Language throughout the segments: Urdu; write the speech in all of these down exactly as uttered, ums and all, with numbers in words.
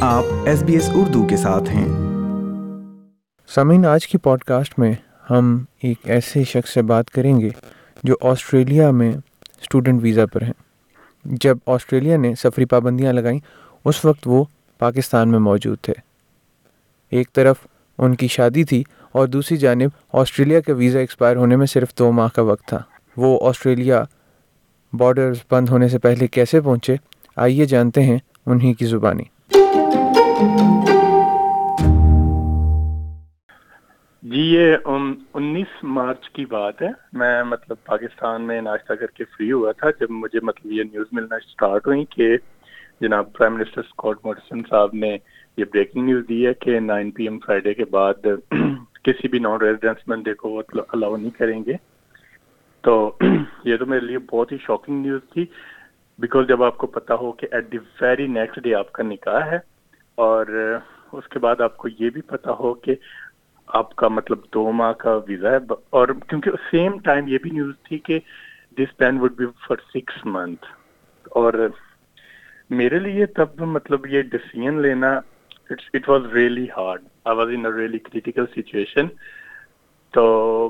آپ ایس بی ایس اردو کے ساتھ ہیں۔ سامعین، آج کی پوڈ کاسٹ میں ہم ایک ایسے شخص سے بات کریں گے جو آسٹریلیا میں اسٹوڈنٹ ویزا پر ہیں۔ جب آسٹریلیا نے سفری پابندیاں لگائیں اس وقت وہ پاکستان میں موجود تھے۔ ایک طرف ان کی شادی تھی اور دوسری جانب آسٹریلیا کا ویزا ایکسپائر ہونے میں صرف دو ماہ کا وقت تھا۔ وہ آسٹریلیا بارڈرز بند ہونے سے پہلے کیسے پہنچے، آئیے جانتے ہیں انہی کی زبانی۔ جی یہ انیس مارچ کی بات ہے۔ میں مطلب پاکستان میں ناشتہ کر کے فری ہوا تھا جب مجھے مطلب یہ نیوز ملنا اسٹارٹ ہوئی کہ جناب پرائم منسٹر اسکاٹ موریسن صاحب نے یہ بریکنگ نیوز دی ہے کہ نائن پی ایم فرائیڈے کے بعد کسی بھی نان ریزیڈنس بندے کو الاؤ نہیں کریں گے۔ تو یہ تو میرے لیے بہت ہی شاکنگ نیوز تھی، بیکاز جب آپ کو پتہ ہو کہ at the very next day آپ کا نکاح ہے اور اس کے بعد آپ کو یہ بھی پتہ ہو کہ آپ کا مطلب دو ماہ کا ویزا ہے، اور کیونکہ سیم ٹائم یہ بھی نیوز تھی کہ this plan would be for six month, اور میرے لیے تب مطلب یہ ڈیسیژن لینا it was really hard. I was in a really critical situation. تو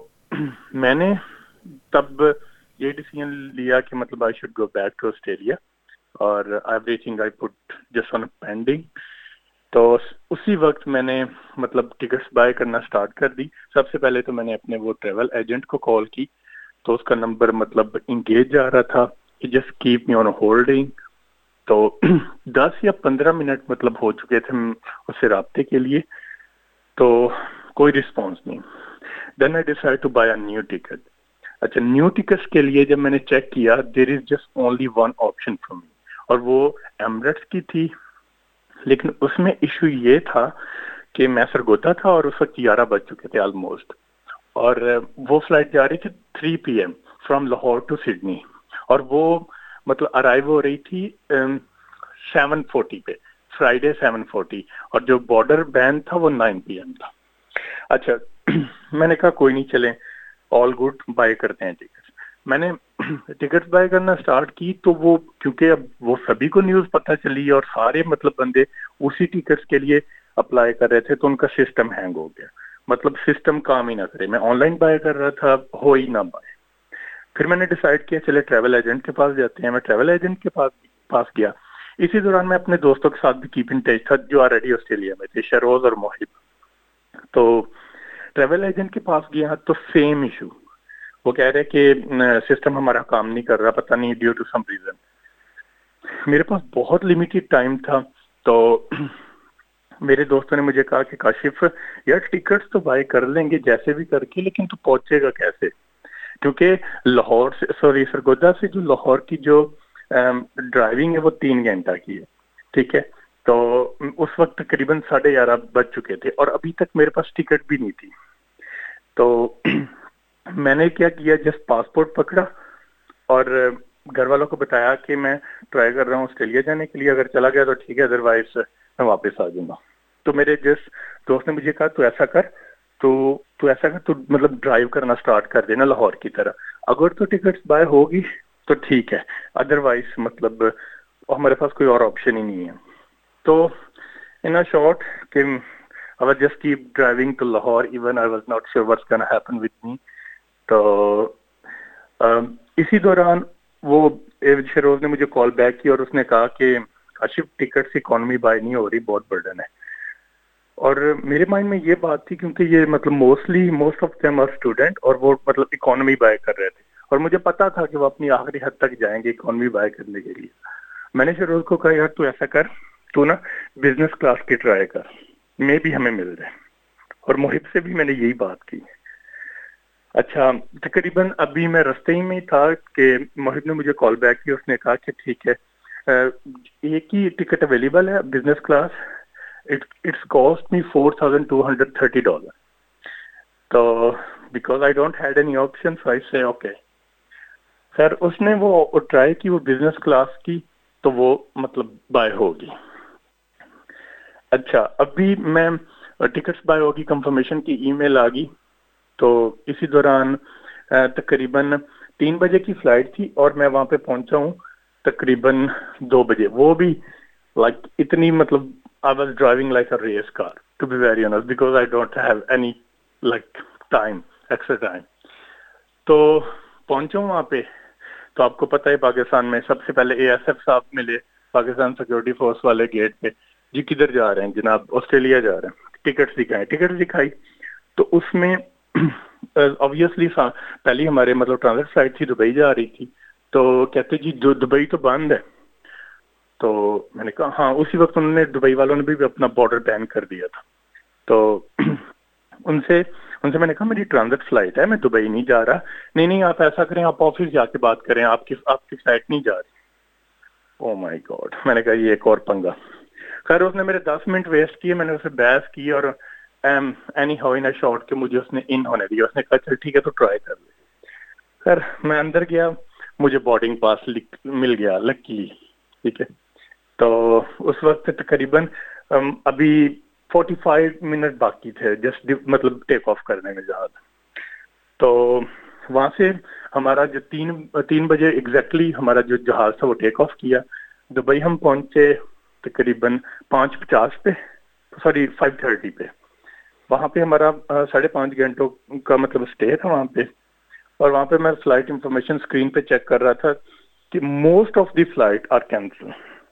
میں نے تب یہ ڈیسیژن لیا کہ مطلب I should go back to Australia, اور everything I put just on pending. تو اسی وقت میں نے مطلب ٹکٹس بائی کرنا سٹارٹ کر دی۔ سب سے پہلے تو میں نے اپنے وہ ٹریول ایجنٹ کو کال کی، تو اس کا نمبر مطلب انگیج جا رہا تھا کہ just keep me on holding. تو دس یا پندرہ منٹ مطلب ہو چکے تھے اس سے رابطے کے لیے، تو کوئی رسپانس نہیں۔ Then I decide to buy a new ticket. اچھا، نیو ٹکٹس کے لیے جب میں نے چیک کیا there is just only one option for me, اور وہ ایمریٹس کی تھی۔ لیکن اس میں ایشو یہ تھا کہ میں سرگودا تھا اور اس وقت گیارہ بج چکے تھے آلموسٹ، اور وہ فلائٹ جا رہی تھی three P M from Lahore to Sydney, اور وہ مطلب ارائیو ہو رہی تھی سیون فورٹی پہ، فرائیڈے سیون فورٹی، اور جو بارڈر بین تھا وہ نائن پی ایم تھا۔ اچھا میں نے کہا کوئی نہیں، چلیں آل گڈ، بائی کرتے ہیں ٹکٹ۔ میں نے ٹکٹ بائی کرنا سٹارٹ کی، تو وہ کیونکہ اب وہ سبھی کو نیوز پتہ چلی اور سارے مطلب بندے اسی ٹکٹس کے لیے اپلائی کر رہے تھے، تو ان کا سسٹم ہینگ ہو گیا، مطلب سسٹم کام ہی نہ کرے۔ میں آن لائن بائی کر رہا تھا، ہو ہی نہ بائی۔ پھر میں نے ڈیسائیڈ کیا چلے ٹریول ایجنٹ کے پاس جاتے ہیں۔ میں ٹریول ایجنٹ کے پاس پاس گیا۔ اسی دوران میں اپنے دوستوں کے ساتھ بھی کیپ ان ٹچ تھا جو آلریڈی آسٹریلیا میں تھے، شروز اور محب۔ تو ٹریول ایجنٹ کے پاس گیا تو سیم ایشو، وہ کہہ رہے کہ سسٹم ہمارا کام نہیں کر رہا، پتہ نہیں ڈیو ٹو سم ریزن۔ میرے پاس بہت لمیٹڈ ٹائم تھا، تو میرے دوستوں نے مجھے کہا کہ کاشف یار ٹکٹس تو بائی کر لیں گے جیسے بھی کر کے، لیکن تو پہنچے گا کیسے؟ کیونکہ لاہور سے سوری سرگودا سے جو لاہور کی جو ڈرائیونگ ہے وہ تین گھنٹہ کی ہے، ٹھیک ہے؟ تو اس وقت تقریباً ساڑھے گیارہ بج چکے تھے اور ابھی تک میرے پاس ٹکٹ بھی نہیں تھی۔ تو میں نے کیا کیا، جسٹ پاسپورٹ پکڑا اور گھر والوں کو بتایا کہ میں ٹرائی کر رہا ہوں آسٹریلیا جانے کے لیے، اگر چلا گیا تو ٹھیک ہے، ادروائز میں واپس آ جاؤں گا۔ تو میرے جس دوست نے مجھے کہا تو ایسا کر تو تو ایسا کر تو مطلب ڈرائیو کرنا سٹارٹ کر دینا لاہور کی طرح، اگر تو ٹکٹس بائی ہوگی تو ٹھیک ہے، ادروائز مطلب ہمارے پاس کوئی اور آپشن ہی نہیں ہے۔ تو ان اے شارٹ کہ I was just keep driving to Lahore, even I was not sure what's going to happen with me. تو اسی دوران وہ شروز نے مجھے کال بیک کی اور اس نے کہا کہ کاشف ٹکٹس اکانومی بائی نہیں ہو رہی، بہت برڈن ہے۔ اور میرے مائنڈ میں یہ بات تھی کیونکہ یہ مطلب mostly most of them are student, اور وہ مطلب اکانومی بائی کر رہے تھے، اور مجھے پتا تھا کہ وہ اپنی آخری حد تک جائیں گے اکانومی بائی کرنے کے لیے۔ میں نے شروز کو کہا یار تو ایسا کر، تو نا بزنس کلاس کی ٹرائی کر، میں بھی ہمیں مل جائے، اور محب سے بھی میں نے یہی بات کی۔ اچھا تقریباً ابھی میں رستے ہی میں تھا کہ محب نے مجھے کال بیک کی، اس نے کہا کہ ٹھیک ہے ایک ہی ٹکٹ اویلیبل ہے business class, it's cost me four thousand two hundred thirty dollar. تو because I don't had any option so I say okay. خیر اس نے وہ ٹرائی کی، وہ بزنس کلاس کی، تو وہ مطلب بائی ہوگی۔ اچھا ابھی میں ٹکٹس بائی ہوگی کنفرمیشن کی ای میل آ گئی، تو اسی دوران تقریباً تین بجے کی فلائٹ تھی اور میں وہاں پہ پہنچا ہوں تقریباً دو بجے، وہ بھی لائک اتنی مطلب I was driving like a race car, to be very honest, because I don't have any like time, extra time. تو پہنچا وہاں پہ تو آپ کو پتہ ہے پاکستان میں سب سے پہلے اے ایس ایف صاحب ملے پاکستان سیکورٹی فورس والے گیٹ پہ. جی کدھر جا رہے ہیں جناب؟ آسٹریلیا جا رہے ہیں. ٹکٹ دکھائیں. ٹکٹ دکھائی تو اس میں obviously پہلی ہمارے مطلب ٹرانزٹ فلائٹ تھی, دبئی جا رہی تھی. تو کہتے جی جو دبئی تو بند ہے. تو میں نے کہا ہاں. اسی وقت انہوں نے دبئی والوں نے بھی اپنا بارڈر بین کر دیا تھا. تو ان سے ان سے میں نے کہا میری ٹرانزٹ فلائٹ ہے, میں دبئی نہیں جا رہا. نہیں نہیں آپ ایسا کریں, آپ آفس جا کے بات کریں, آپ کی آپ کی فلائٹ نہیں جا رہی. Oh my God. میں نے کہا یہ ایک اور پنگا. خیر اس نے میرے دس منٹ ویسٹ کیے. میں نے اسے بحث کی اور اینی ہاؤ ان شارٹ کہ مجھے اس نے ان ہونے دیا. اس نے کہا چل ٹھیک ہے تو ٹرائی کر لے. خیر میں اندر گیا, مجھے بورڈنگ پاس مل گیا لکیلی. ٹھیک ہے. تو اس وقت تقریباً ابھی فورٹی فائیو منٹ باقی تھے جسٹ مطلب ٹیک آف کرنے میں جہاز. تو وہاں سے ہمارا جو تین تین بجے ایگزیکٹلی ہمارا جو جہاز تھا وہ ٹیک آف کیا. دبئی ہم پہنچے تقریباً پانچ پچاس پہ, سوری فائیو تھرٹی پہ. وہاں پہ ہمارا ساڑھے پانچ گھنٹوں کا مطلب اسٹے تھا وہاں پہ. اور وہاں پہ میں فلائٹ انفارمیشن اسکرین پہ چیک کر رہا تھا کہ most of the flight are cancel.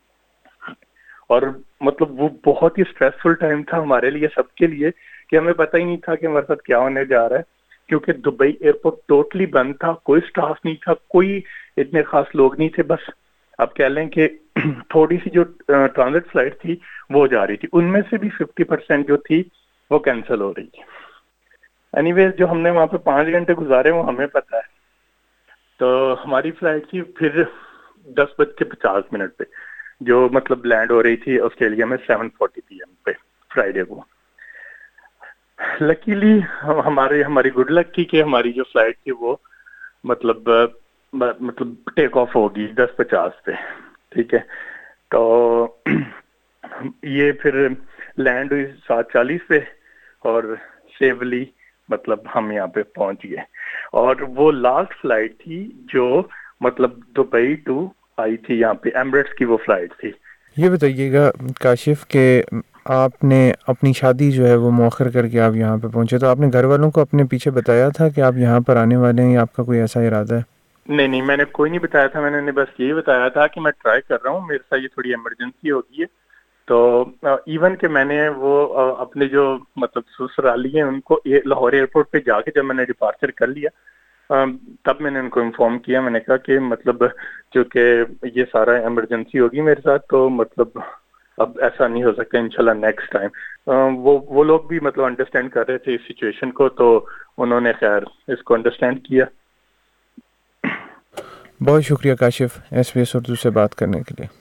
اور مطلب وہ بہت ہی اسٹریسفل ٹائم تھا ہمارے لیے سب کے لیے کہ ہمیں پتہ ہی نہیں تھا کہ ہمارے ساتھ کیا ہونے جا رہا ہے, کیونکہ دبئی ایئرپورٹ ٹوٹلی بند تھا. کوئی اسٹاف نہیں تھا, کوئی اتنے خاص لوگ نہیں تھے. بس آپ کہہ لیں کہ تھوڑی سی جو ٹرانزٹ فلائٹ تھی وہ جا رہی تھی, ان میں سے بھی ففٹی پرسینٹ جو تھی وہ کینسل ہو رہی تھی. اینی ویز جو ہم نے وہاں پہ پانچ گھنٹے گزارے وہ ہمیں پتہ ہے. تو ہماری فلائٹ تھی پھر دس بج کے پچاس منٹ پہ, جو مطلب لینڈ ہو رہی تھی آسٹریلیا میں سیون فورٹی پی ایم پہ فرائیڈے کو. لکیلی ہمارے ہماری گڈ لک کی کہ ہماری جو فلائٹ تھی وہ مطلب مطلب ٹیک آف ہوگی دس پچاس پہ. ٹھیک ہے. تو یہ پھر لینڈ ہوئی سات چالیس پہ اور سیفلی مطلب ہم یہاں پہ پہنچ گئے. اور وہ لاسٹ فلائٹ تھی جو مطلب دبئی ٹو آئی تھی یہاں پہ, ایمریٹس کی وہ فلائٹ تھی. یہ بتائیے گا کاشف کہ آپ نے اپنی شادی جو ہے وہ مؤخر کر کے آپ یہاں پہ پہنچے, تو آپ نے گھر والوں کو اپنے پیچھے بتایا تھا کہ آپ یہاں پر آنے والے ہیں یا آپ کا کوئی ایسا ارادہ ہے؟ نہیں نہیں میں نے کوئی نہیں بتایا تھا. میں نے بس یہی بتایا تھا کہ میں ٹرائی کر رہا ہوں, میرے ساتھ یہ تھوڑی ایمرجنسی ہوگی ہے. تو ایون کہ میں نے وہ اپنے جو مطلب سسرالی ہیں ان کو لاہور ایئرپورٹ پہ جا کے جب میں نے ڈپارچر کر لیا تب میں نے ان کو انفارم کیا. میں نے کہا کہ مطلب چونکہ یہ سارا ایمرجنسی ہوگی میرے ساتھ تو مطلب اب ایسا نہیں ہو سکتا انشاءاللہ نیکسٹ ٹائم. وہ وہ لوگ بھی مطلب انڈرسٹینڈ کر رہے تھے اس سچویشن کو, تو انہوں نے خیر اس کو انڈرسٹینڈ کیا. بہت شکریہ Kashif S B S Urdu سے بات کرنے کے لیے.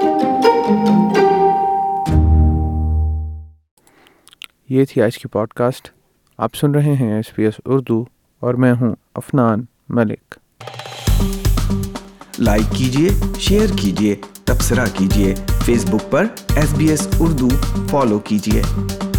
یہ تھی آج کی پوڈ کاسٹ. آپ سن رہے ہیں ایس بی ایس اردو اور میں ہوں افنان ملک. لائک کیجیے, شیئر کیجیے, تبصرہ کیجیے. فیس بک پر S B S Urdu follow کیجیے.